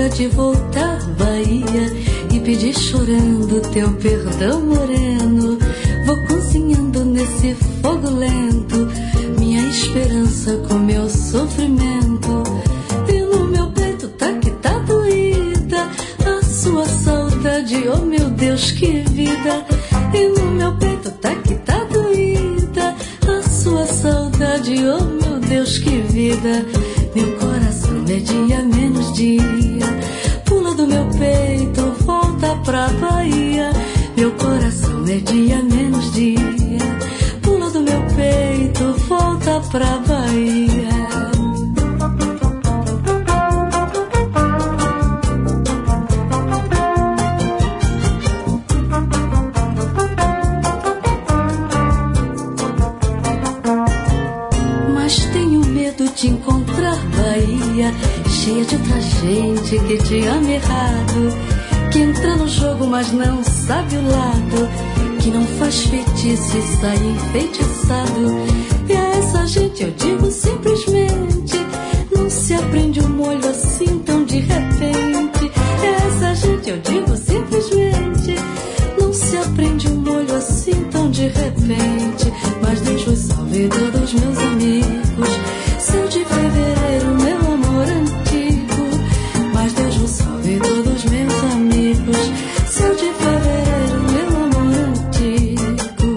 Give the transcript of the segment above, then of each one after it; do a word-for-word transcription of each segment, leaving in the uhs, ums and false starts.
hora de voltar, Bahia, e pedir chorando teu perdão moreno. Vou cozinhando nesse fogo lento minha esperança com meu sofrimento. E no meu peito tá que tá doída a sua saudade, oh meu Deus, que vida. E no meu peito tá que tá doída a sua saudade, oh meu Deus, que vida. Meu coração é dia menos dia, pula do meu peito, volta pra Bahia. Meu coração é dia menos dia, pula do meu peito, volta pra Bahia. De encontrar Bahia cheia de outra gente que te ama errado, que entra no jogo mas não sabe o lado, que não faz feitiço e sai enfeitiçado. E a essa gente eu digo simplesmente, não se aprende um molho assim tão de repente. E a essa gente eu digo simplesmente, não se aprende um molho assim tão de repente. Mas Deus vos salve todos meus amigos, seu de fevereiro, meu amor antigo. Mas Deus vos salve todos meus amigos, seu de fevereiro, meu amor antigo.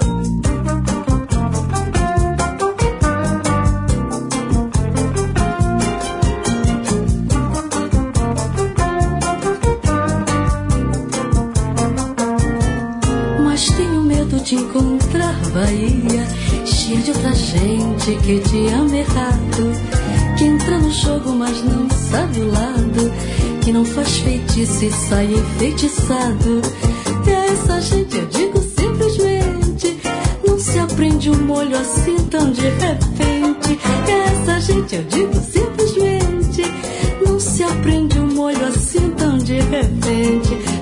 Mas tenho medo de encontrar Bahia cheia de outra gente que te ama errado, que entra no jogo mas não sabe o lado, que não faz feitiço e sai enfeitiçado. E a essa gente eu digo simplesmente, não se aprende um molho assim tão de repente. E a essa gente eu digo simplesmente, não se aprende um molho assim tão de repente.